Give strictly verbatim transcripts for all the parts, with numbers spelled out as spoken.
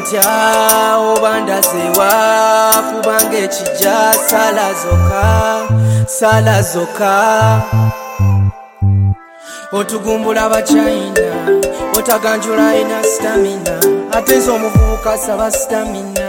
ntya oba ndazewa kubanga ekijja sala zokka sala zokka otugumbula abachina otaganjula ina stamina ate nze omuvubuka saba stamina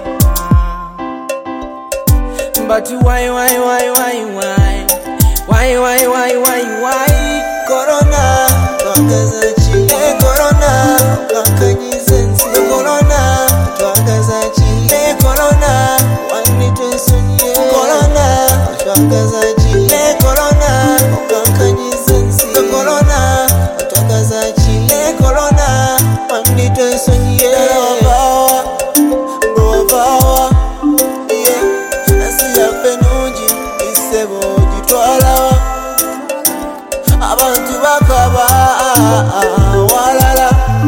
but why why why why why why why why why why corona twagaza ki e corona kankanyize nsi corona twagaza ki e corona wani twesonye corona twagaza ki e corona kankanyize nsi corona twagaza ki e corona wani twesonye bawa bawa yeah nasi apenunji isebo gitwala abantu bakaba walala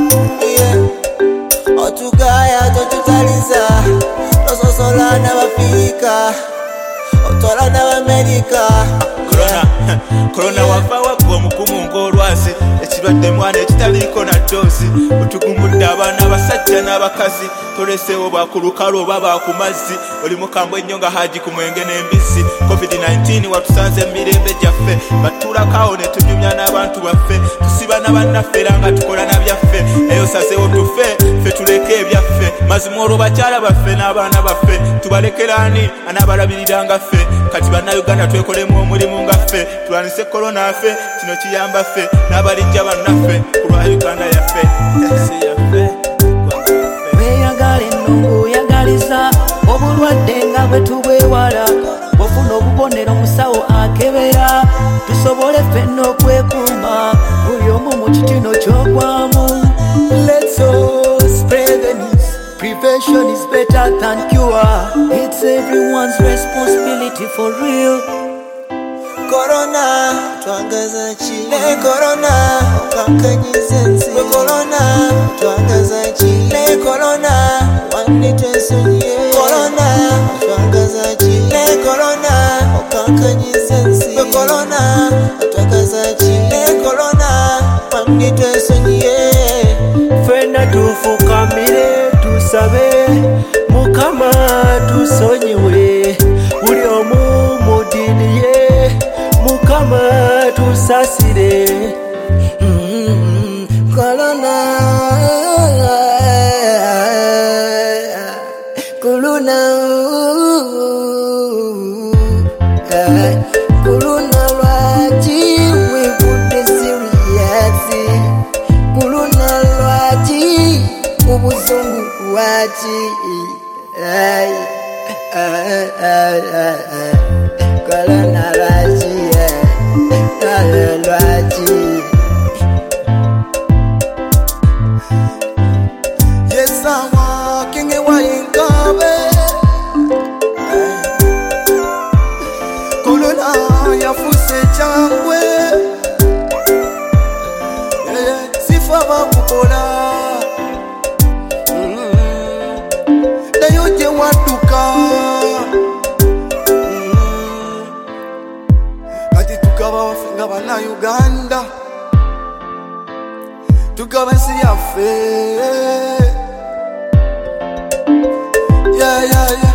yeah otugaya totutaliza ososola n'abafika otola n'abamerika corona corona wava wagwa omukumu ng'olwasi ekirwadde mwana ekitaliko na doosi otugumbudde abaana abasajja n'abakazi toleseewo bakulukalu oba bakumazzi oli mukambwe ennyo nga haji ku mwenge n'embisi covid nineteen watusanze emirembe gyaffe batulakaawo ne tunyumya n'abantu baffe tusiba na bannaffe era nga tukola na byaffe eyo sasewo tufe ffe tuleke ebyaffe mazima olwo bakyala baffe n'abaana baffe tubalekeraani anaabalabiriranga ffe kati bannayuganda twekolemu omulimu nga ffe tulwanise korona ffe kino kiyamba ffe n'abalijja bannaffe ku lwa uganda yaffe si yaffe weyagala ennungu oyagaliza obulwadde nga bwe tubwewala ofuna obubonero musawo akebera tusobole ffenna okwekuuma buli omu mu kitino ky'ogwamu. Let's all spread the news. Prevention is better than cure. It's everyone's responsibility for real. corona twagaza ki e corona kankanyize nsi corona twagaza ki e corona wani twesonye corona twagaza ki e corona kankanyize nsi corona twagaza ki e corona wani twesonye Fena tufukamire tusabe mukama tusonyiwe buli omu mu ddiini ye mukama tusasire. Mm-hmm. Corona Corona uh, Corona lwaki wevudde siriyasi Corona lwaki ubuzungu lwaki Corona lwaki lwaki yes I'm walking away in Kabe corona yafuse changwe sifa bakukola nayo je waduka kati tukaba wafinga bana Uganda tukaba nsi yaffe yeah yeah yeah